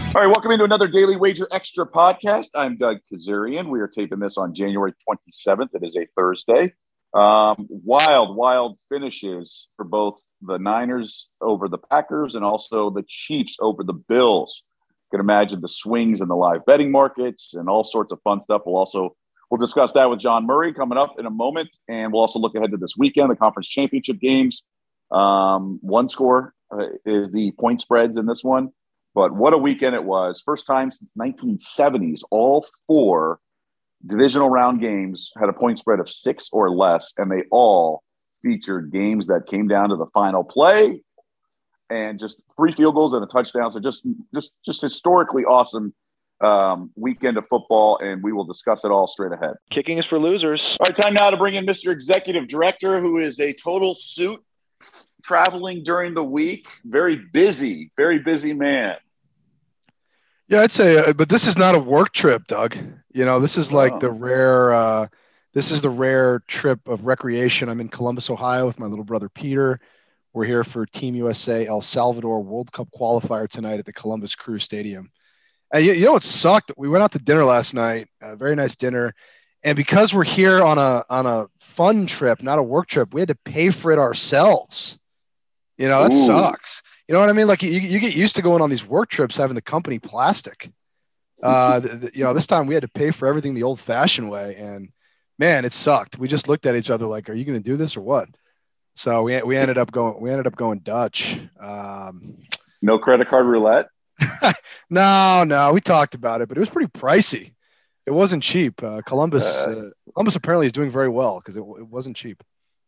All right, welcome into another Daily Wager Extra podcast. I'm Doug Kazarian. We are taping this on January 27th. It is a Thursday. Wild finishes for both the Niners over the Packers and also the Chiefs over the Bills. You can imagine the swings in the live betting markets and all sorts of fun stuff. We'll discuss that with John Murray coming up in a moment, and we'll also look ahead to this weekend, the conference championship games. One score is the point spreads in this one. But what a weekend it was. First time since 1970s, all four divisional round games had a point spread of 6 or less, and they all featured games that came down to the final play and just 3 field goals and a touchdown. So just historically awesome weekend of football, and we will discuss it all straight ahead. Kicking is for losers. All right, time now to bring in Mr. Executive Director, who is a total suit, traveling during the week. Very busy man. Yeah, I'd say, but this is not a work trip, Doug. You know, this is like the rare trip of recreation. I'm in Columbus, Ohio with my little brother, Peter. We're here for Team USA El Salvador World Cup qualifier tonight at the Columbus Crew Stadium. And you know what sucked? We went out to dinner last night, a very nice dinner. And because we're here on a fun trip, not a work trip, we had to pay for it ourselves. You know, that sucks. You know what I mean? Like you get used to going on these work trips, having the company plastic. This time we had to pay for everything the old fashioned way. And man, it sucked. We just looked at each other like, are you going to do this or what? So we ended up going Dutch. No credit card roulette. No, we talked about it, but it was pretty pricey. It wasn't cheap. Columbus apparently is doing very well because it wasn't cheap.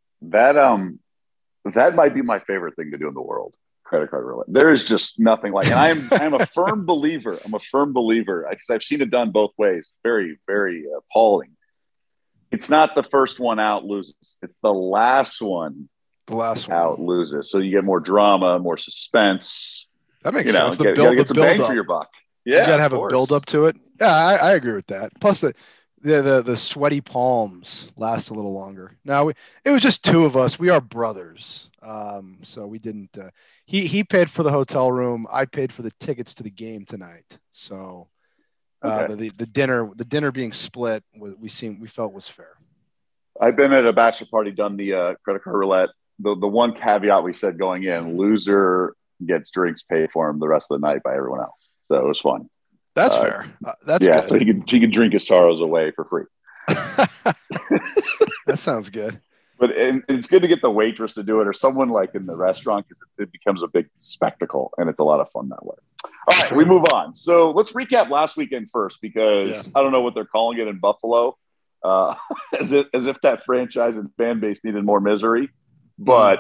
That might be my favorite thing to do in the world. Credit card roulette. There is just nothing like it. I'm a firm believer. Because I've seen it done both ways. Very, very appalling. It's not the first one out loses. It's the last one. Out loses. So you get more drama, more suspense. That makes sense. You gotta get some bang for your buck. Yeah, you gotta have a build up to it. Yeah, I agree with that. Plus the sweaty palms last a little longer. Now it was just 2 of us. We are brothers, so we didn't. He paid for the hotel room. I paid for the tickets to the game tonight. So the dinner being split, we felt was fair. I've been at a bachelor party, done the credit card roulette. The one caveat we said going in: loser gets drinks paid for him the rest of the night by everyone else. So it was fun. That's fair. That's good. So he can drink his sorrows away for free. That sounds good. But it's good to get the waitress to do it or someone like in the restaurant because it becomes a big spectacle and it's a lot of fun that way. All right, we move on. So let's recap last weekend first because I don't know what they're calling it in Buffalo, as if that franchise and fan base needed more misery. But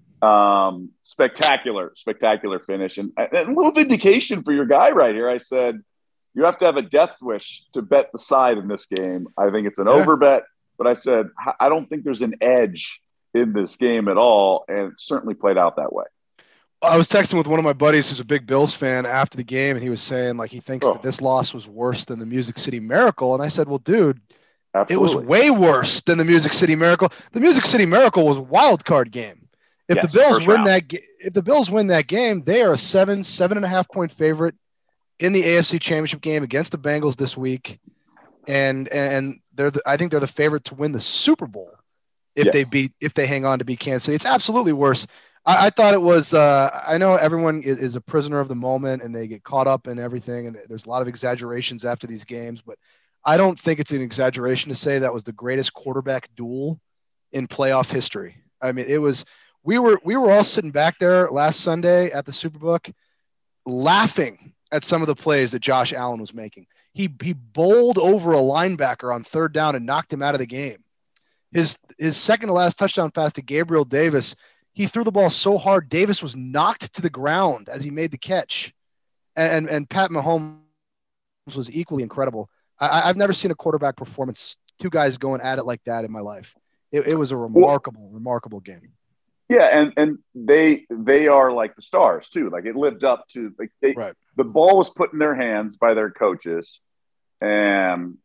spectacular finish and a little vindication for your guy right here. I said, you have to have a death wish to bet the side in this game. I think it's an over bet, but I said, I don't think there's an edge in this game at all. And it certainly played out that way. I was texting with one of my buddies who's a big Bills fan after the game. And he was saying like, he thinks that this loss was worse than the Music City Miracle. And I said, well, dude, Absolutely. It was way worse than the Music City Miracle. The Music City Miracle was a wild card game. If the Bills win that game, they are a 7.5 point favorite in the AFC Championship game against the Bengals this week, and I think they're the favorite to win the Super Bowl if they hang on to beat Kansas City. It's absolutely worse. I thought it was. I know everyone is a prisoner of the moment and they get caught up in everything, and there's a lot of exaggerations after these games, but I don't think it's an exaggeration to say that was the greatest quarterback duel in playoff history. I mean, it was. We were all sitting back there last Sunday at the Superbook laughing at some of the plays that Josh Allen was making. He bowled over a linebacker on 3rd down and knocked him out of the game. His second to last touchdown pass to Gabriel Davis, he threw the ball so hard Davis was knocked to the ground as he made the catch. And Pat Mahomes was equally incredible. I've never seen a quarterback performance, 2 guys going at it like that in my life. It was a remarkable game. Yeah, and they are like the stars too. Like it lived up to the ball was put in their hands by their coaches, and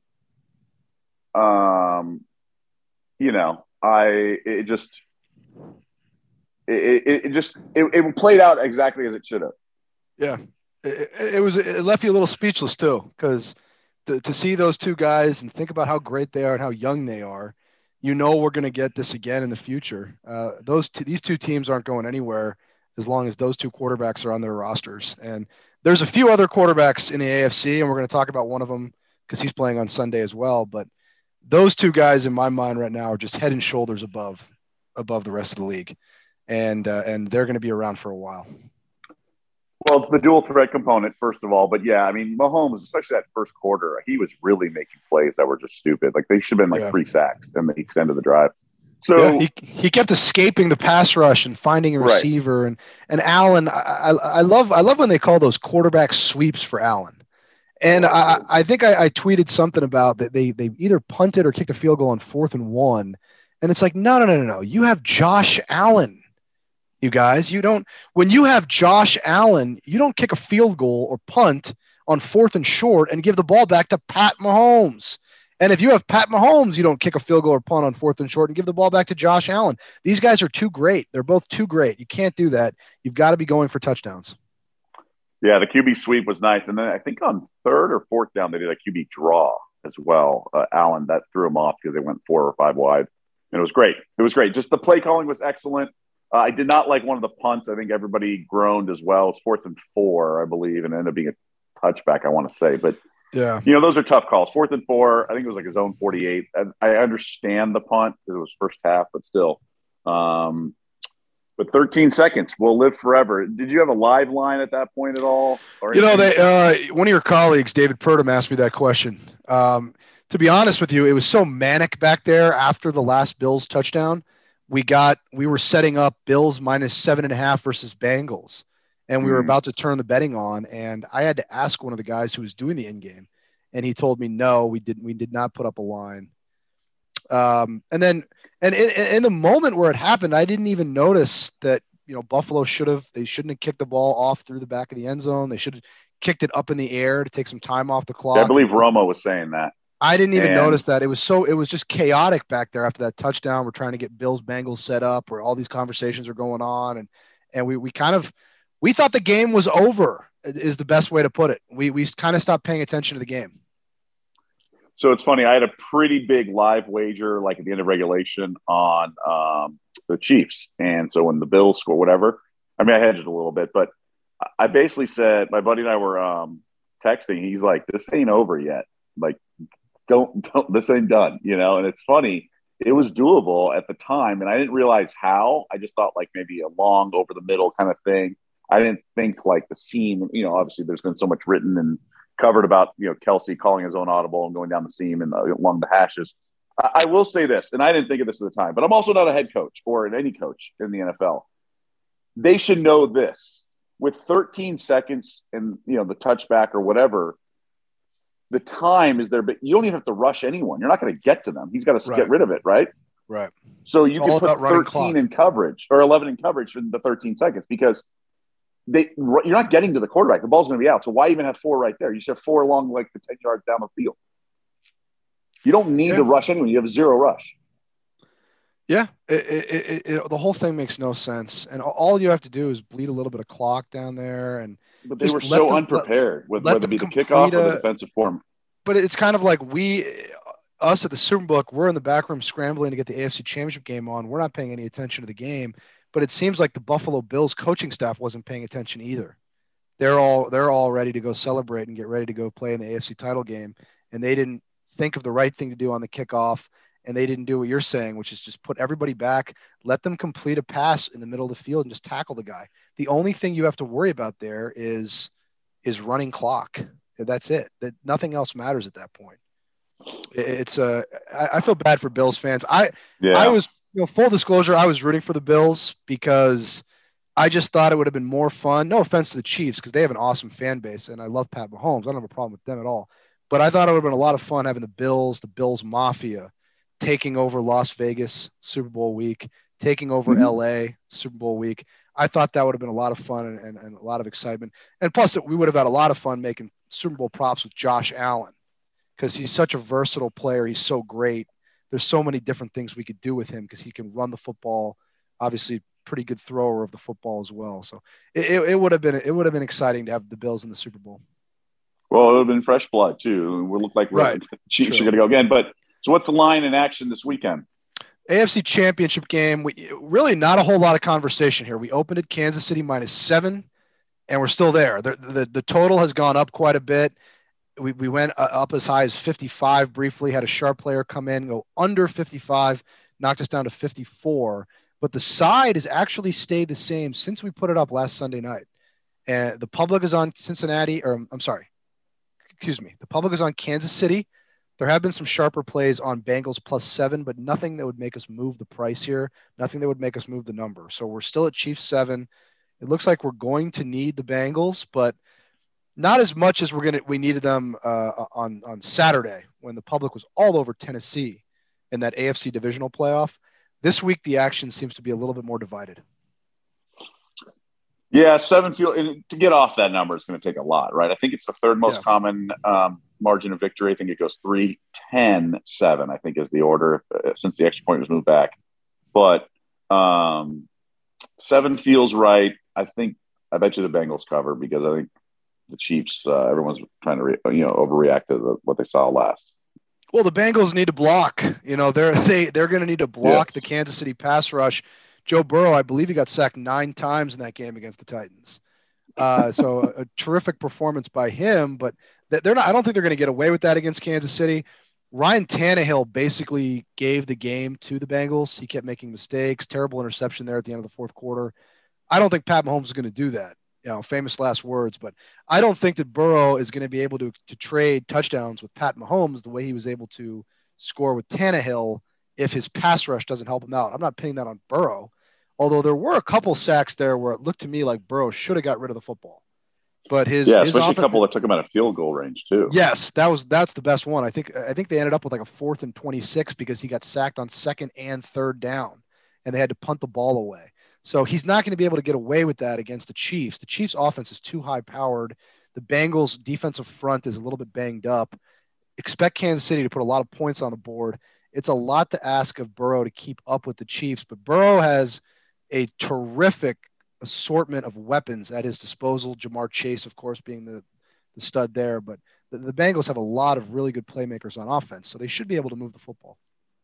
it played out exactly as it should have. Yeah, It left you a little speechless too, because to see those two guys and think about how great they are and how young they are, we're going to get this again in the future. These two teams aren't going anywhere as long as those two quarterbacks are on their rosters. And there's a few other quarterbacks in the AFC, and we're going to talk about one of them because he's playing on Sunday as well. But those two guys in my mind right now are just head and shoulders above the rest of the league. And they're going to be around for a while. Well, it's the dual threat component, first of all. But yeah, I mean, Mahomes, especially that first quarter, he was really making plays that were just stupid. Like they should have been 3 sacks in the extent of the drive. So he kept escaping the pass rush and finding a receiver. Right. And Allen, I love when they call those quarterback sweeps for Allen. And I think I tweeted something about that they either punted or kicked a field goal on 4th and 1. And it's like, no. You have Josh Allen. You guys, when you have Josh Allen, you don't kick a field goal or punt on 4th and short and give the ball back to Pat Mahomes. And if you have Pat Mahomes, you don't kick a field goal or punt on 4th and short and give the ball back to Josh Allen. These guys are too great. They're both too great. You can't do that. You've got to be going for touchdowns. Yeah, the QB sweep was nice. And then I think on 3rd or 4th down, they did a QB draw as well. Allen, that threw him off because they went 4 or 5 wide. And it was great. Just the play calling was excellent. I did not like one of the punts. I think everybody groaned as well. It's 4th and 4, I believe, and it ended up being a touchback, I want to say. But, yeah, those are tough calls. 4th and 4, I think it was like his own 48. I understand the punt because it was first half, but still. But 13 seconds will live forever. Did you have a live line at that point at all? One of your colleagues, David Purdom, asked me that question. To be honest with you, it was so manic back there after the last Bills touchdown. We were setting up Bills minus 7.5 versus Bengals, and we were about to turn the betting on. And I had to ask one of the guys who was doing the in game, and he told me, no, we did not put up a line. And in the moment where it happened, I didn't even notice that, Buffalo shouldn't have kicked the ball off through the back of the end zone. They should have kicked it up in the air to take some time off the clock. Yeah, I believe Romo was saying that. I didn't even notice that. It was just chaotic back there after that touchdown. We're trying to get Bills Bengals set up where all these conversations are going on. And we thought the game was over is the best way to put it. We kind of stopped paying attention to the game. So it's funny. I had a pretty big live wager, like at the end of regulation on the Chiefs. And so when the Bills score, whatever, I mean, I hedged a little bit, but I basically said, my buddy and I were texting. He's like, this ain't over yet. Like, don't, this ain't done, and it's funny. It was doable at the time, and I didn't realize how. I just thought like maybe a long over the middle kind of thing. I didn't think like the seam, obviously there's been so much written and covered about, Kelsey calling his own audible and going down the seam and along the hashes. I will say this, and I didn't think of this at the time, but I'm also not a head coach or any coach in the NFL. They should know this. With 13 seconds and, the touchback or whatever, the time is there, but you don't even have to rush anyone. You're not going to get to them. He's got to get rid of it, right? Right. So you can put 13 in coverage or 11 in coverage for the 13 seconds because you're not getting to the quarterback. The ball's going to be out. So why even have 4 right there? You should have 4 along like the 10 yards down the field. You don't need to rush anyone. You have 0 rush. Yeah, the whole thing makes no sense. And all you have to do is bleed a little bit of clock down there. But they were so unprepared with whether it be the kickoff or the defensive form. But it's kind of like us at the Superbook, we're in the back room scrambling to get the AFC Championship game on. We're not paying any attention to the game. But it seems like the Buffalo Bills coaching staff wasn't paying attention either. They're all ready to go celebrate and get ready to go play in the AFC title game. And they didn't think of the right thing to do on the kickoff. And they didn't do what you're saying, which is just put everybody back, let them complete a pass in the middle of the field and just tackle the guy. The only thing you have to worry about there is running clock. That's it. That nothing else matters at that point. I feel bad for Bills fans. I was, full disclosure, I was rooting for the Bills because I just thought it would have been more fun. No offense to the Chiefs, because they have an awesome fan base and I love Pat Mahomes. I don't have a problem with them at all. But I thought it would have been a lot of fun having the Bills Mafia, taking over Las Vegas Super Bowl week, taking over LA Super Bowl week. I thought that would have been a lot of fun and a lot of excitement. And plus, we would have had a lot of fun making Super Bowl props with Josh Allen because he's such a versatile player. He's so great. There's so many different things we could do with him because he can run the football, obviously pretty good thrower of the football as well. So it would have been exciting to have the Bills in the Super Bowl. Well, it would have been fresh blood too. It would look like the Chiefs are going to go again. But so what's the line in action this weekend? AFC Championship game. Really not a whole lot of conversation here. We opened at Kansas City -7, and we're still there. The total has gone up quite a bit. We went up as high as 55 briefly, had a sharp player come in, go under 55, knocked us down to 54. But the side has actually stayed the same since we put it up last Sunday night. And the public is on Cincinnati, or I'm sorry, excuse me. The public is on Kansas City. There have been some sharper plays on Bengals +7, but nothing that would make us move the price here. Nothing that would make us move the number. So we're still at Chiefs 7. It looks like we're going to need the Bengals, but not as much as we needed them on Saturday when the public was all over Tennessee in that AFC divisional playoff. This week, the action seems to be a little bit more divided. Yeah, 7 to get off that number is going to take a lot, right? I think it's the third most common margin of victory. I think it goes 3-10-7, I think is the order since the extra point was moved back. But 7 feels right. I bet you the Bengals cover because I think the Chiefs, everyone's trying to overreact to what they saw last. Well, the Bengals need to block. They're going to need to block the Kansas City pass rush. Joe Burrow, I believe he got sacked 9 times in that game against the Titans. So a terrific performance by him, but they're not. I don't think they're going to get away with that against Kansas City. Ryan Tannehill basically gave the game to the Bengals. He kept making mistakes, terrible interception there at the end of the fourth quarter. I don't think Pat Mahomes is going to do that. Famous last words, but I don't think that Burrow is going to be able to trade touchdowns with Pat Mahomes the way he was able to score with Tannehill if his pass rush doesn't help him out. I'm not pinning that on Burrow, although there were a couple sacks there where it looked to me like Burrow should have got rid of the football. But especially a couple that took him out of field goal range too. Yes, that's the best one. I think they ended up with like a 4th and 26 because he got sacked on 2nd and 3rd down, and they had to punt the ball away. So he's not going to be able to get away with that against the Chiefs. The Chiefs' offense is too high-powered. The Bengals' defensive front is a little bit banged up. Expect Kansas City to put a lot of points on the board. It's a lot to ask of Burrow to keep up with the Chiefs, but Burrow has a terrific assortment of weapons at his disposal. Jamar Chase, of course, being the stud there, but the Bengals have a lot of really good playmakers on offense, so they should be able to move the football.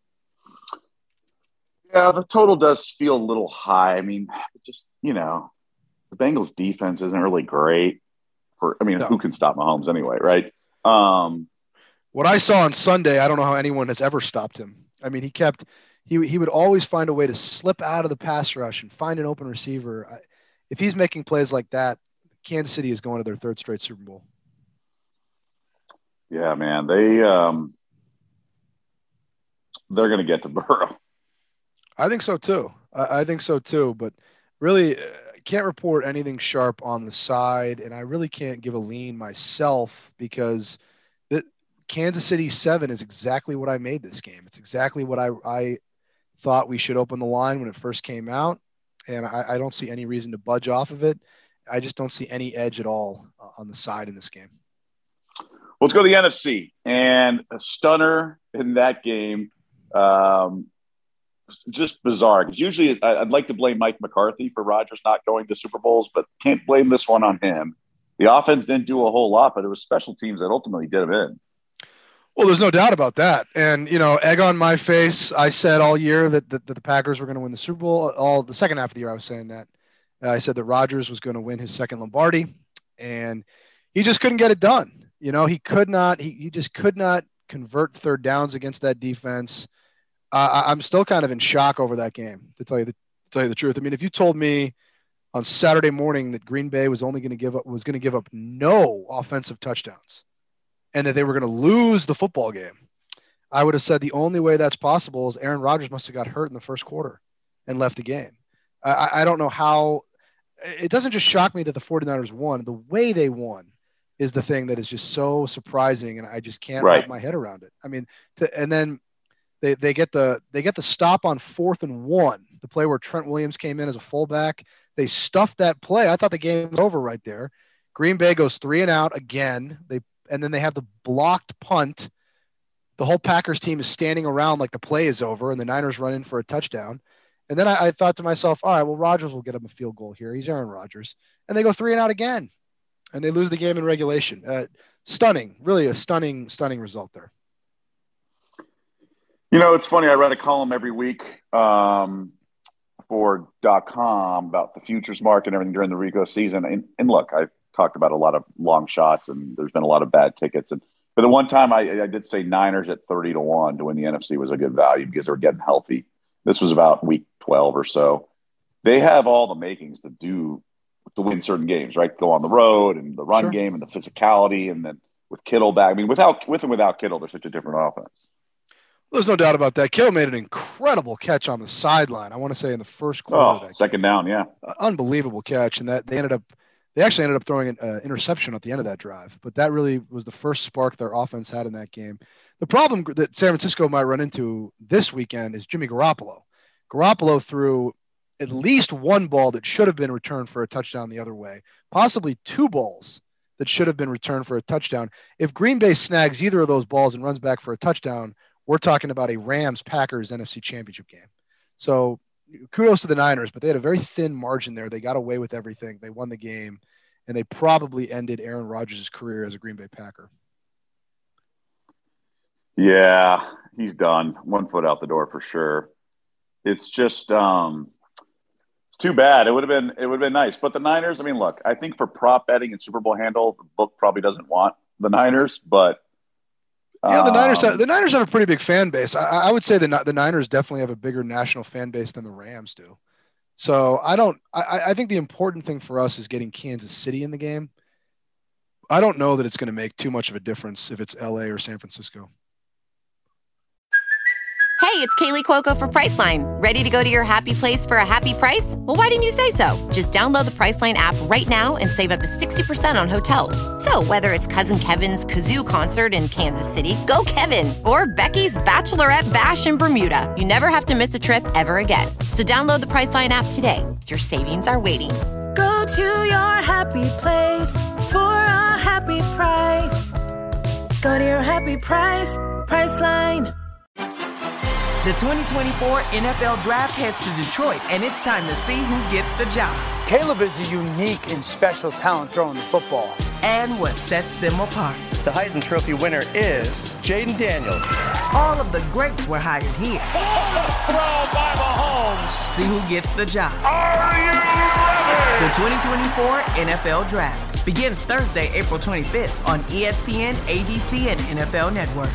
Yeah, the total does feel a little high. I mean, the Bengals defense isn't really great who can stop Mahomes anyway, right? What I saw on Sunday, I don't know how anyone has ever stopped him. I mean, he would always find a way to slip out of the pass rush and find an open receiver. If he's making plays like that, Kansas City is going to their 3rd straight Super Bowl. Yeah, man, they're going to get to Burrow. I think so too. I think so too. But really, I can't report anything sharp on the side, and I really can't give a lean myself because Kansas City 7 is exactly what I made this game. It's exactly what I thought we should open the line when it first came out, and I don't see any reason to budge off of it. I just don't see any edge at all on the side in this game. Well, let's go to the NFC, and a stunner in that game. Just bizarre, because usually I'd like to blame Mike McCarthy for Rodgers not going to Super Bowls, but can't blame this one on him. The offense didn't do a whole lot, but it was special teams that ultimately did him in. Well, there's no doubt about that. And, egg on my face, I said all year that the Packers were going to win the Super Bowl. All the second half of the year I was saying that. I said that Rodgers was going to win his 2nd Lombardi, and he just couldn't get it done. He could not. He just could not convert 3rd downs against that defense. I'm still kind of in shock over that game, to tell you the truth. I mean, if you told me on Saturday morning that Green Bay was only going to give up no offensive touchdowns and that they were going to lose the football game, I would have said the only way that's possible is Aaron Rodgers must have got hurt in the first quarter and left the game. I don't know how. It doesn't just shock me that the 49ers won. The way they won is the thing that is just so surprising, and I just can't wrap my head around it. I mean, and then they get the stop on 4th and 1, the play where Trent Williams came in as a fullback. They stuffed that play. I thought the game was over right there. Green Bay goes 3 and out again. And then they have the blocked punt. The whole Packers team is standing around like the play is over, and the Niners run in for a touchdown. And then I thought to myself, all right, well, Rodgers will get him a field goal here. He's Aaron Rodgers. And they go 3-and-out again. And they lose the game in regulation. Stunning, really a stunning result there. It's funny. I write a column every week for .com about the futures market and everything during the Rico season. And look, I've talked about a lot of long shots, and there's been a lot of bad tickets. And for the one time, I did say Niners at 30-1 to win the NFC was a good value because they were getting healthy. This was about week 12 or so. They have all the makings to win certain games, right? Go on the road and the run game and the physicality, and then with Kittle back. I mean, with and without Kittle, they're such a different offense. There's no doubt about that. Kittle made an incredible catch on the sideline. I want to say in the first quarter. Oh, second down, yeah. Unbelievable catch, and that they actually ended up throwing an interception at the end of that drive. But that really was the first spark their offense had in that game. The problem that San Francisco might run into this weekend is Jimmy Garoppolo. Garoppolo threw at least one ball that should have been returned for a touchdown the other way, possibly two balls that should have been returned for a touchdown. If Green Bay snags either of those balls and runs back for a touchdown, we're talking about a Rams-Packers NFC Championship game. So kudos to the Niners, but they had a very thin margin there. They got away with everything. They won the game, and they probably ended Aaron Rodgers' career as a Green Bay Packer. Yeah, he's done. 1 foot out the door for sure. It's just it's too bad. It would have been nice. But the Niners, I mean, look, I think for prop betting and Super Bowl handle, the book probably doesn't want the Niners, but yeah, the Niners have a pretty big fan base. I would say the Niners definitely have a bigger national fan base than the Rams do. So I think the important thing for us is getting Kansas City in the game. I don't know that it's going to make too much of a difference if it's LA or San Francisco. Hey, it's Kaylee Cuoco for Priceline. Ready to go to your happy place for a happy price? Well, why didn't you say so? Just download the Priceline app right now and save up to 60% on hotels. So whether it's Cousin Kevin's Kazoo Concert in Kansas City, go Kevin, or Becky's Bachelorette Bash in Bermuda, you never have to miss a trip ever again. So download the Priceline app today. Your savings are waiting. Go to your happy place for a happy price. Go to your happy price, Priceline. The 2024 NFL Draft heads to Detroit, and it's time to see who gets the job. Caleb is a unique and special talent throwing the football. And what sets them apart. The Heisman Trophy winner is Jaden Daniels. All of the greats were hired here. Throw by Mahomes. See who gets the job. Are you ready? The 2024 NFL Draft begins Thursday, April 25th on ESPN, ABC, and NFL Network.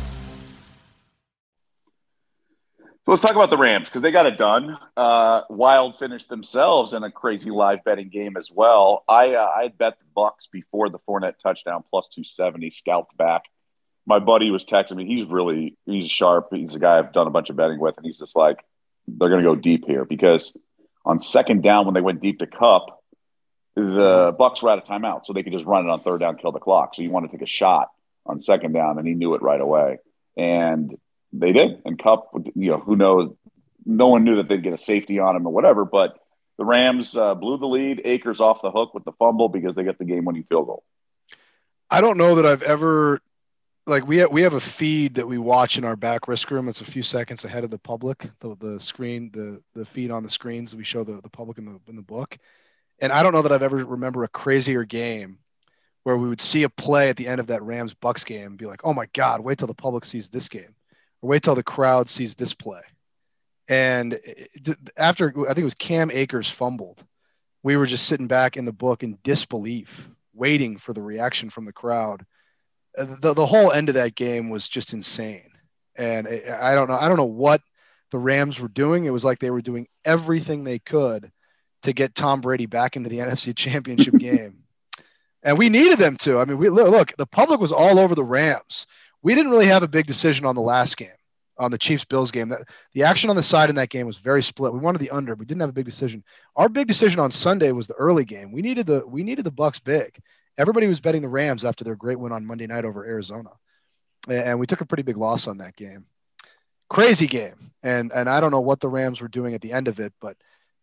So let's talk about the Rams because they got it done. Wild finished themselves in a crazy live betting game as well. I bet the Bucs before the Fournette touchdown plus 270 scalped back. My buddy was texting me. He's sharp. He's a guy I've done a bunch of betting with, and he's just like, they're going to go deep here because on second down when they went deep to Kupp, the Bucs were out of timeout, so they could just run it on third down, kill the clock. So you want to take a shot on second down, and he knew it right away. And they did. And Kupp, who knows? No one knew that they'd get a safety on him or whatever, but the Rams blew the lead. Akers off the hook with the fumble because they get the game-winning field goal. I don't know that I've ever – we have a feed that we watch in our back risk room. It's a few seconds ahead of the public, the screen, the feed on the screens that we show the public in the book. And I don't know that I've ever remember a crazier game where we would see a play at the end of that Rams-Bucs game and be like, oh, my God, wait till the public sees this game. Or wait till the crowd sees this play. And after, I think it was Cam Akers fumbled, we were just sitting back in the book in disbelief, waiting for the reaction from the crowd. The whole end of that game was just insane. And I don't know what the Rams were doing. It was like they were doing everything they could to get Tom Brady back into the NFC Championship game. And we needed them to. I mean, look, the public was all over the Rams. We didn't really have a big decision on the last game, on the Chiefs-Bills game. The action on the side in that game was very split. We wanted the under, but we didn't have a big decision. Our big decision on Sunday was the early game. We needed the Bucs big. Everybody was betting the Rams after their great win on Monday night over Arizona, and we took a pretty big loss on that game. Crazy game, and I don't know what the Rams were doing at the end of it, but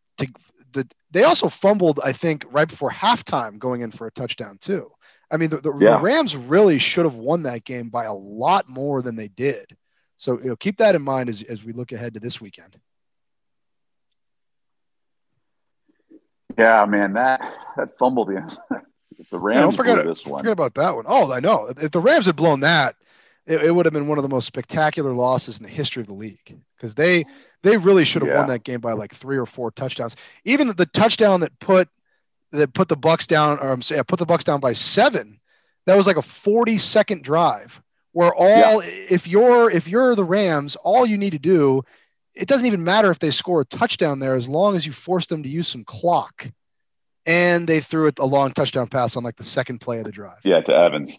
they also fumbled, I think, right before halftime, going in for a touchdown too. I mean, the Rams really should have won that game by a lot more than they did. So keep that in mind as we look ahead to this weekend. Yeah, man, that fumbled the Rams blew this one. Forget about that one. Oh, I know. If the Rams had blown that, it would have been one of the most spectacular losses in the history of the league, because they really should have won that game by like 3 or 4 touchdowns. Even the touchdown that put the Bucks down, put the Bucks down by 7. That was like a 40-second drive where if you're the Rams, all you need to do, it doesn't even matter if they score a touchdown there, as long as you force them to use some clock. And they threw it a long touchdown pass on like the second play of the drive. Yeah, to Evans.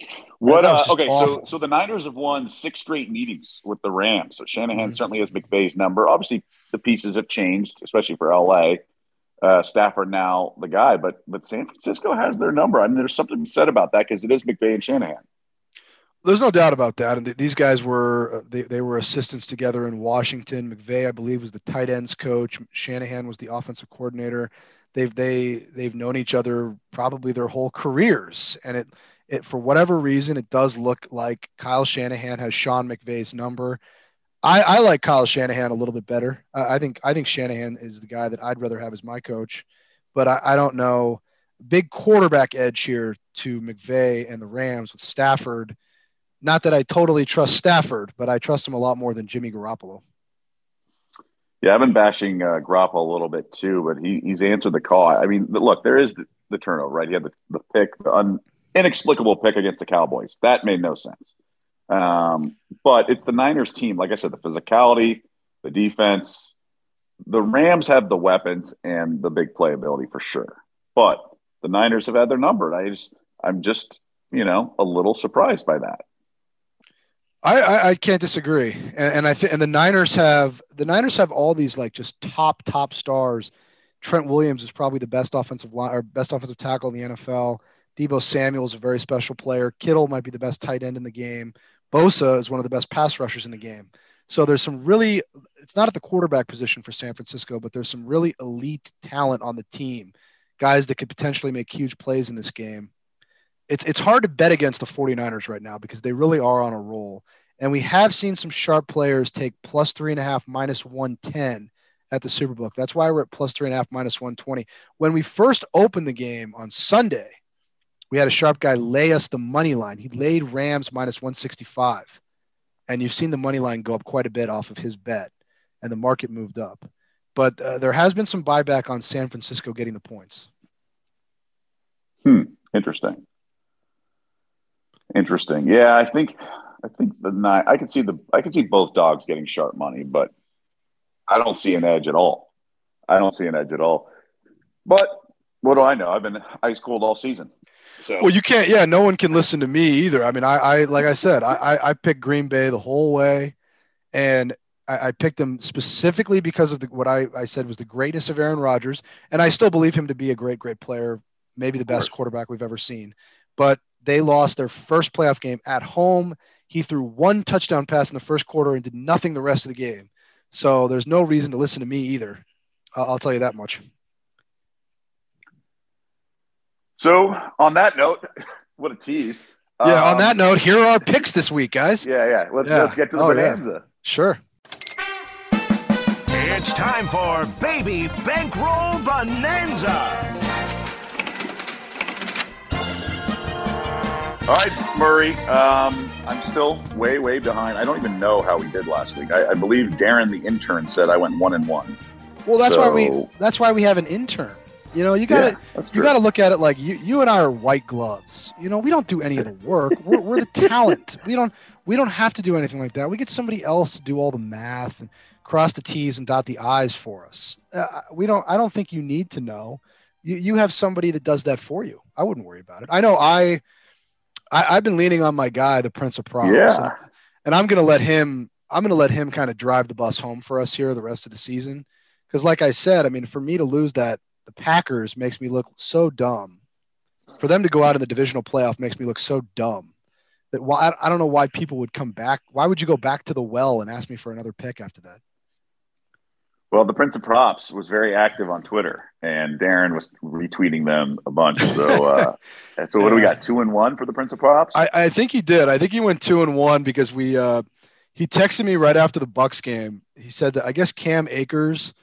So the Niners have won 6 straight meetings with the Rams. So Shanahan certainly has McVay's number. Obviously, the pieces have changed, especially for LA. Stafford now the guy, but San Francisco has their number. I mean, there's something to be said about that, because it is McVay and Shanahan. There's no doubt about that. And these guys were they were assistants together in Washington. McVay, I believe, was the tight ends coach. Shanahan was the offensive coordinator. They've known each other probably their whole careers, and it for whatever reason, it does look like Kyle Shanahan has Sean McVay's number. I like Kyle Shanahan a little bit better. I think Shanahan is the guy that I'd rather have as my coach, but I don't know. Big quarterback edge here to McVay and the Rams with Stafford. Not that I totally trust Stafford, but I trust him a lot more than Jimmy Garoppolo. Yeah, I've been bashing Garoppolo a little bit too, but he's answered the call. I mean, look, there is the turnover, right? He had the pick, inexplicable pick against the Cowboys. That made no sense. But it's the Niners team. Like I said, the physicality, the defense, the Rams have the weapons and the big playability for sure. But the Niners have had their number. I'm just, a little surprised by that. I can't disagree. And I think, and the Niners have all these like just top stars. Trent Williams is probably the best offensive tackle in the NFL. Deebo Samuel is a very special player. Kittle might be the best tight end in the game. Bosa is one of the best pass rushers in the game. So there's some really, it's not at the quarterback position for San Francisco, but there's some really elite talent on the team, guys that could potentially make huge plays in this game. It's hard to bet against the 49ers right now because they really are on a roll. And we have seen some sharp players take +3.5, -110 at the Superbook. That's why we're at +3.5, -120. When we first opened the game on Sunday, we had a sharp guy lay us the money line. He laid Rams -165. And you've seen the money line go up quite a bit off of his bet, and the market moved up. But there has been some buyback on San Francisco getting the points. Interesting. Yeah, I think I could see both dogs getting sharp money, but I don't see an edge at all. But what do I know? I've been ice cold all season. So. Well, you can't. Yeah, no one can listen to me either. I mean, I like I said, I picked Green Bay the whole way, and I picked them specifically because of what I said was the greatness of Aaron Rodgers, and I still believe him to be a great player, maybe the best quarterback we've ever seen. But they lost their first playoff game at home. He threw 1 touchdown pass in the first quarter and did nothing the rest of the game. So there's no reason to listen to me either. I'll tell you that much. So on that note, what a tease. Yeah, on that note, here are our picks this week, guys. Yeah. Let's get to the bonanza. Yeah. Sure. It's time for Baby Bankroll Bonanza. All right, Murray. I'm still way behind. I don't even know how we did last week. I believe Darren, the intern, said I went 1-1. Well, that's why we have an intern. You gotta look at it like you and I are white gloves. We don't do any of the work. We're the talent. We don't have to do anything like that. We get somebody else to do all the math and cross the T's and dot the I's for us. I don't think you need to know. You have somebody that does that for you. I wouldn't worry about it. I know I've been leaning on my guy, the Prince of Props. Yeah. And I'm gonna let him kind of drive the bus home for us here the rest of the season. Because like I said, I mean, for me to lose the Packers makes me look so dumb. For them to go out in the divisional playoff makes me look so dumb that I don't know why people would come back. Why would you go back to the well and ask me for another pick after that? Well, the Prince of Props was very active on Twitter, and Darren was retweeting them a bunch. So, so what do we got? 2-1 for the Prince of Props? I think he did. I think he went 2-1 because he texted me right after the Bucs game. He said that I guess Cam Akers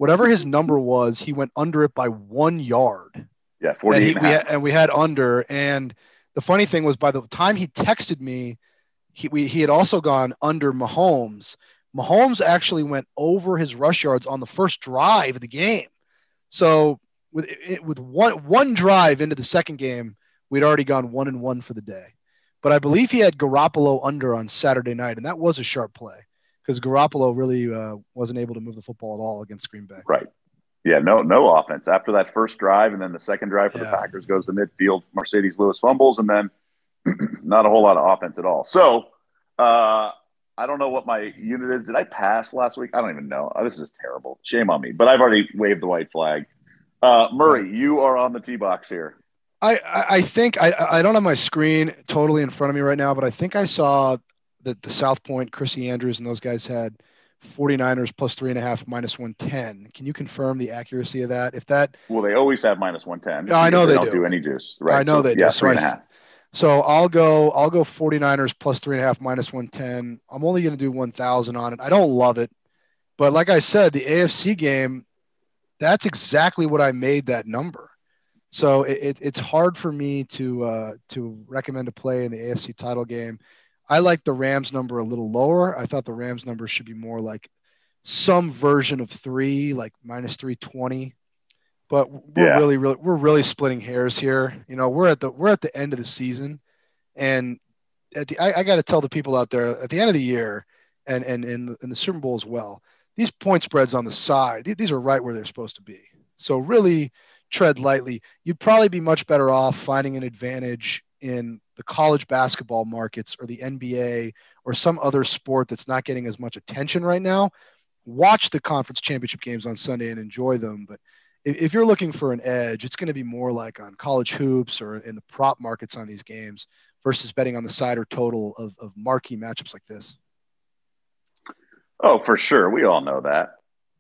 whatever his number was, he went under it by 1 yard. Yeah, 48 and we had under. And the funny thing was, by the time he texted me, he had also gone under Mahomes. Mahomes actually went over his rush yards on the first drive of the game. So with one drive into the second game, we'd already gone 1-1 for the day. But I believe he had Garoppolo under on Saturday night, and that was a sharp play because Garoppolo really wasn't able to move the football at all against Green Bay. Right. Yeah, no offense. After that first drive and then the second drive for the Packers goes to midfield, Mercedes Lewis fumbles, and then not a whole lot of offense at all. So I don't know what my unit is. Did I pass last week? I don't even know. This is terrible. Shame on me. But I've already waved the white flag. Murray, you are on the tee box here. I think I don't have my screen totally in front of me right now, but I think I saw that the South Point, Chrissy Andrews, and those guys had 49ers plus 3.5 minus 110. Can you confirm the accuracy of that? Well, they always have minus 110. I know they don't do any juice, right? I know they do. Yeah, 3.5. So I'll go 49ers plus 3.5 minus 110. I'm only going to do 1,000 on it. I don't love it, but like I said, the AFC game, that's exactly what I made that number. So it's hard for me to recommend a play in the AFC title game. I like the Rams number a little lower. I thought the Rams number should be more like some version of 3, like minus 320. But we're really splitting hairs here. You know, we're at the end of the season, and I got to tell the people out there at the end of the year, and in the Super Bowl as well, these point spreads on the side, these are right where they're supposed to be. So really tread lightly. You'd probably be much better off finding an advantage in the college basketball markets or the NBA or some other sport that's not getting as much attention right now. Watch the conference championship games on Sunday and enjoy them. But if you're looking for an edge, it's going to be more like on college hoops or in the prop markets on these games versus betting on the side or total of marquee matchups like this. Oh, for sure. We all know that.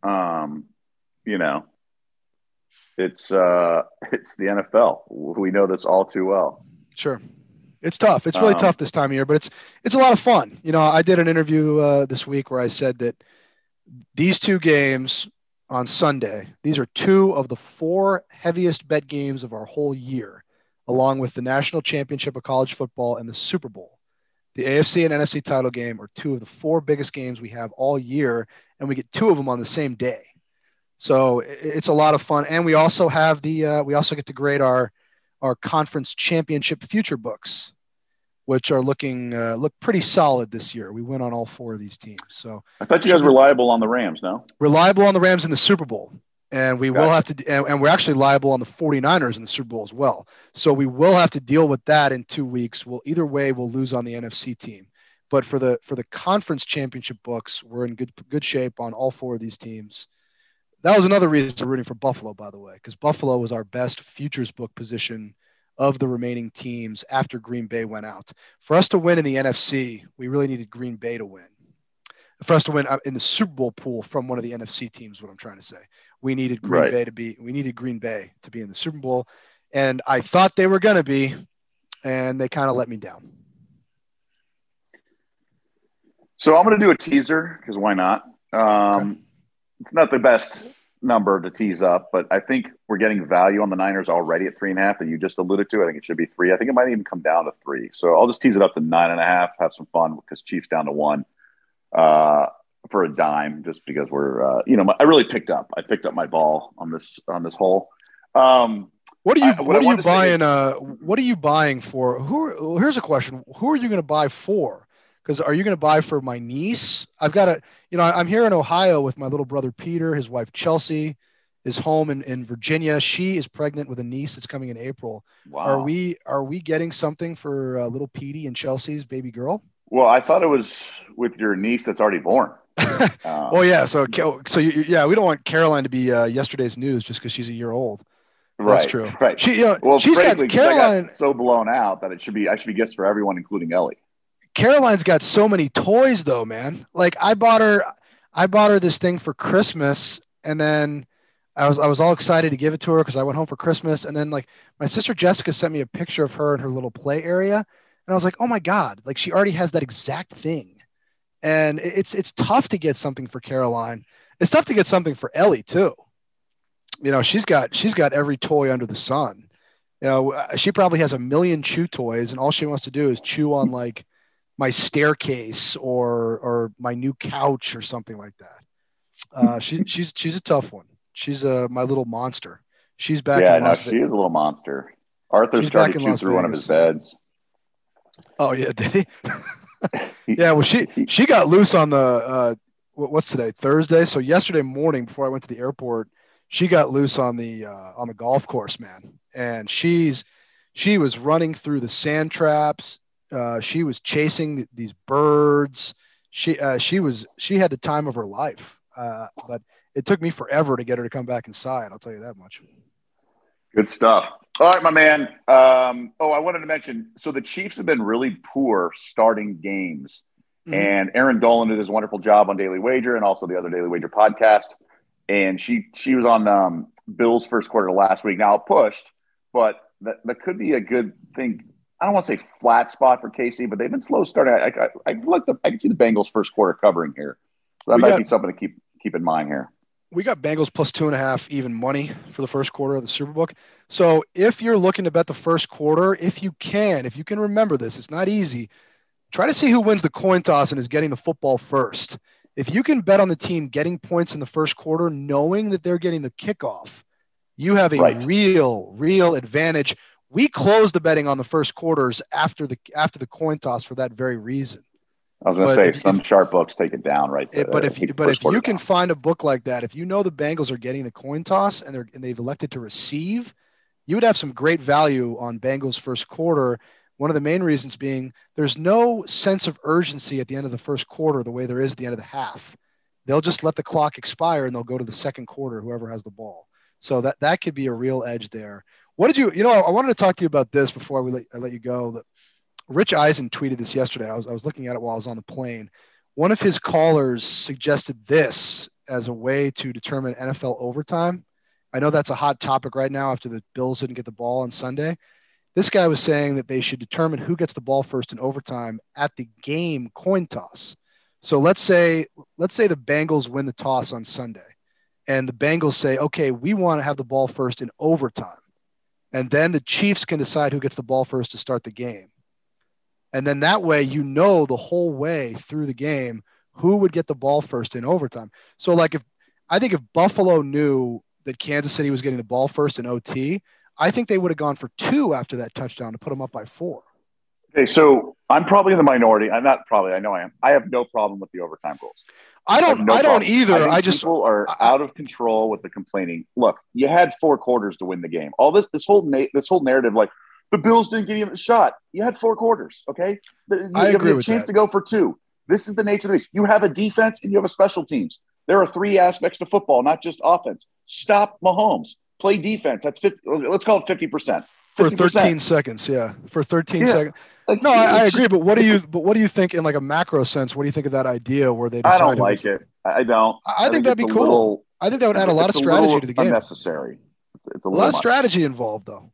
You know, it's the NFL. We know this all too well. Sure. It's tough. It's really tough this time of year, but it's a lot of fun. You know, I did an interview this week where I said that these two games on Sunday, these are 2 of the 4 heaviest bet games of our whole year, along with the national championship of college football and the Super Bowl. The AFC and NFC title game are 2 of the 4 biggest games we have all year, and we get 2 of them on the same day. So it's a lot of fun. And we also have we also get to grade our conference championship future books, which are look pretty solid this year. We win on all 4 of these teams. So I thought you guys were reliable on the Rams, no? Reliable on the Rams in the Super Bowl. And we will have to, and we're actually liable on the 49ers in the Super Bowl as well. So we will have to deal with that in 2 weeks. Either way, we'll lose on the NFC team. But for the conference championship books, we're in good shape on all 4 of these teams. That was another reason to rooting for Buffalo, by the way, because Buffalo was our best futures book position of the remaining teams after Green Bay went out. For us to win in the NFC, we really needed Green Bay to win. For us to win in the Super Bowl pool from one of the NFC teams, what I'm trying to say, we needed Green Bay to be in the Super Bowl, and I thought they were going to be, and they kind of let me down. So I'm going to do a teaser because why not? Okay. It's not the best number to tease up, but I think we're getting value on the Niners already at 3.5 that you just alluded to. I think it should be 3. I think it might even come down to 3. So I'll just tease it up to 9.5, have some fun because Chiefs down to 1 for a dime, just because we're, I really picked up my ball on this hole. What are you buying for? Here's a question. Who are you going to buy for? Because are you going to buy for my niece? I'm here in Ohio with my little brother, Peter. His wife, Chelsea, is home in Virginia. She is pregnant with a niece that's coming in April. Wow. Are we getting something for little Petey and Chelsea's baby girl? Well, I thought it was with your niece that's already born. Oh yeah. So we don't want Caroline to be yesterday's news just because she's a year old. Right, that's true. Right. She's frankly, got Caroline so blown out that I should be gifts for everyone, including Ellie. Caroline's got so many toys though, man. Like I bought her this thing for Christmas, and then I was all excited to give it to her because I went home for Christmas, and then like my sister Jessica sent me a picture of her in her little play area, and I was like, oh my God, like she already has that exact thing. And it's tough to get something for Caroline. It's tough to get something for Ellie too. She's got every toy under the sun. She probably has a million chew toys, and all she wants to do is chew on like my staircase or my new couch or something like that. She's a tough one. She's my little monster. She's back. Yeah, no, she is a little monster. Arthur's tried to chew through one of his beds. Oh yeah, did he? Yeah, well, she got loose on the what's today? Thursday. So yesterday morning, before I went to the airport, she got loose on the golf course, man. And she was running through the sand traps. She was chasing these birds. She had the time of her life. But it took me forever to get her to come back inside. I'll tell you that much. Good stuff. All right, my man. I wanted to mention, so the Chiefs have been really poor starting games. Mm-hmm. And Aaron Dolan did his wonderful job on Daily Wager and also the other Daily Wager podcast. And she was on Bills' first quarter last week. Now, it pushed, but that could be a good thing. I don't want to say flat spot for KC, but they've been slow starting. I can see the Bengals' first quarter covering here. So that might be something to keep in mind here. We got Bengals plus 2.5 even money for the first quarter of the Superbook. So if you're looking to bet the first quarter, if you can remember this, it's not easy. Try to see who wins the coin toss and is getting the football first. If you can bet on the team getting points in the first quarter, knowing that they're getting the kickoff, you have a real advantage. We closed the betting on the first quarters after the coin toss for that very reason. I was going to say some sharp books take it down right there. But if you can find a book like that, if you know the Bengals are getting the coin toss and they've elected to receive, you would have some great value on Bengals first quarter. One of the main reasons being there's no sense of urgency at the end of the first quarter the way there is at the end of the half. They'll just let the clock expire and they'll go to the second quarter, whoever has the ball. So that could be a real edge there. What did I wanted to talk to you about this before I let you go. Rich Eisen tweeted this yesterday. I was looking at it while I was on the plane. One of his callers suggested this as a way to determine NFL overtime. I know that's a hot topic right now after the Bills didn't get the ball on Sunday. This guy was saying that they should determine who gets the ball first in overtime at the game coin toss. So let's say the Bengals win the toss on Sunday and the Bengals say, okay, we want to have the ball first in overtime. And then the Chiefs can decide who gets the ball first to start the game. And then that way, the whole way through the game, who would get the ball first in overtime. So I think if Buffalo knew that Kansas City was getting the ball first in OT, I think they would have gone for 2 after that touchdown to put them up by 4. Okay, so I'm probably in the minority. I'm not probably. I know I am. I have no problem with the overtime goals. I don't either. People are out of control with the complaining. Look, you had 4 quarters to win the game. All this whole narrative, like the Bills didn't get even a shot. You had 4 quarters. Okay, I agree with a chance that. to go for 2. This is the nature of this. You have a defense and you have a special teams. There are 3 aspects to football, not just offense. Stop Mahomes. Play defense. That's 50. Let's call it 50%. For 13 seconds, yeah. For 13 seconds. No, I agree. But what do you think in like a macro sense? What do you think of that idea where they decide? I don't like it. I don't. I think that'd be cool. I think that would add a lot of strategy to the game. Unnecessary. It's a lot of strategy involved, though.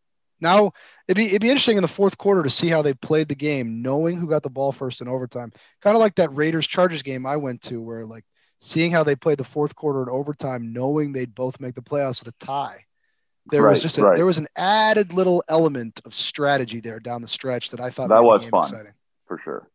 Now it'd be interesting in the fourth quarter to see how they played the game, knowing who got the ball first in overtime. Kind of like that Raiders-Chargers game I went to, where like seeing how they played the fourth quarter in overtime, knowing they'd both make the playoffs with a tie. There was an added little element of strategy there down the stretch that I thought that was fun, exciting. For sure.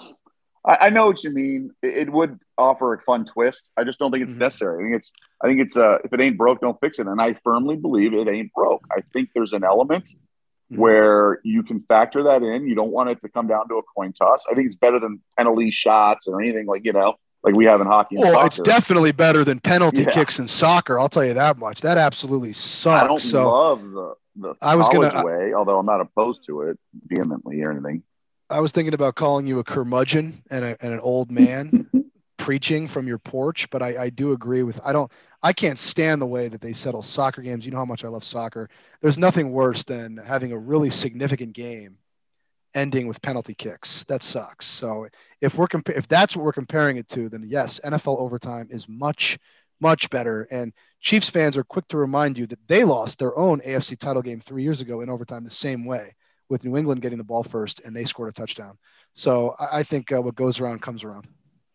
I know what you mean. It would offer a fun twist. I just don't think it's necessary. I think it's if it ain't broke, don't fix it. And I firmly believe it ain't broke. I think there's an element where you can factor that in. You don't want it to come down to a coin toss. I think it's better than penalty shots or anything like we have in hockey. Well, it's definitely better than penalty kicks in soccer. I'll tell you that much. That absolutely sucks. I don't love the college way, although I'm not opposed to it vehemently or anything. I was thinking about calling you a curmudgeon and an old man preaching from your porch, but I do agree with I can't stand the way that they settle soccer games. You know how much I love soccer. There's nothing worse than having a really significant game ending with penalty kicks. That sucks. So if that's what we're comparing it to, then yes, NFL overtime is much, much better. And Chiefs fans are quick to remind you that they lost their own AFC title game 3 years ago in overtime the same way, with New England getting the ball first and they scored a touchdown. So I think what goes around comes around.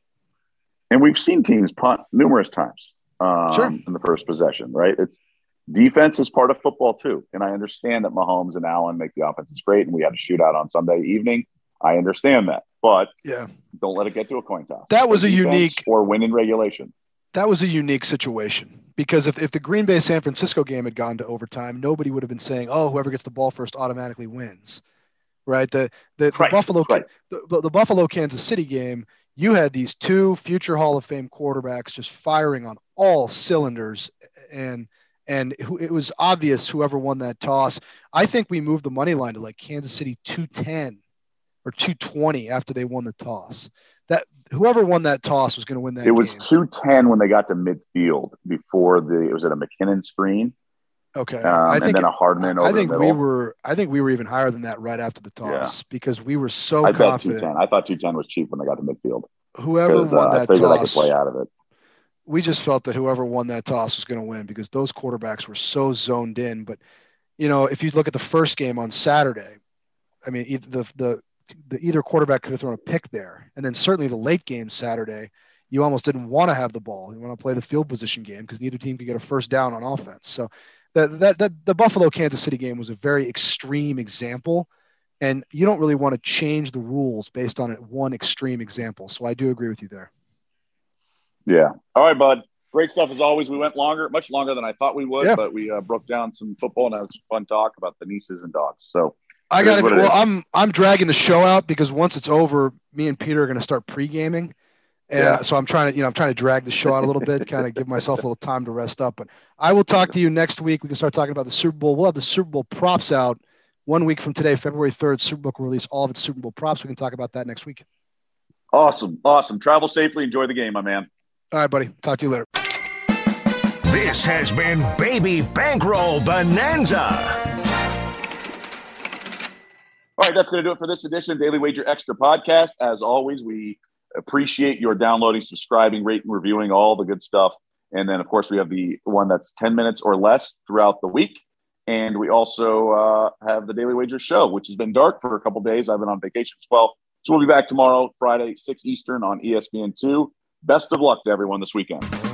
And we've seen teams punt numerous times in the first possession, right? It's defense is part of football too. And I understand that Mahomes and Allen make the offenses great, and we had a shootout on Sunday evening. I understand that, but don't let it get to a coin toss. That was a unique or win in regulation. That was a unique situation because if the Green Bay San Francisco game had gone to overtime, nobody would have been saying, "Oh, whoever gets the ball first automatically wins." Right? The Buffalo Kansas City game, you had these two future Hall of Fame quarterbacks just firing on all cylinders, and it was obvious whoever won that toss. I think we moved the money line to like Kansas City 210 or 220 after they won the toss. That whoever won that toss was going to win that game. It was 210 when they got to midfield before it was at a McKinnon screen. Okay. And then a Hardman over the middle. I think we were even higher than that right after the toss because we were so I confident. Bet 210. I thought 210 was cheap when they got to midfield. Whoever won that I figured toss, I could play out of it. We just felt that whoever won that toss was going to win because those quarterbacks were so zoned in. But, if you look at the first game on Saturday, I mean, either quarterback could have thrown a pick there. And then certainly the late game Saturday, you almost didn't want to have the ball. You want to play the field position game because neither team could get a first down on offense. So the Buffalo Kansas City game was a very extreme example. And you don't really want to change the rules based on one extreme example. So I do agree with you there. Yeah. All right, bud. Great stuff as always. We went much longer than I thought we would, but we broke down some football and had some fun talk about the nieces and dogs. So I got to be, I'm dragging the show out because once it's over, me and Peter are going to start pre-gaming. And so I'm trying to drag the show out a little bit, kind of give myself a little time to rest up. But I will talk to you next week. We can start talking about the Super Bowl. We'll have the Super Bowl props out 1 week from today, February 3rd. Superbook will release all of its Super Bowl props. We can talk about that next week. Awesome. Travel safely. Enjoy the game, my man. All right, buddy. Talk to you later. This has been Baby Bankroll Bonanza. All right, that's going to do it for this edition of Daily Wager Extra Podcast. As always, we appreciate your downloading, subscribing, rating, reviewing, all the good stuff. And then, of course, we have the one that's 10 minutes or less throughout the week. And we also have the Daily Wager show, which has been dark for a couple days. I've been on vacation as well. So we'll be back tomorrow, Friday, 6 Eastern on ESPN2. Best of luck to everyone this weekend.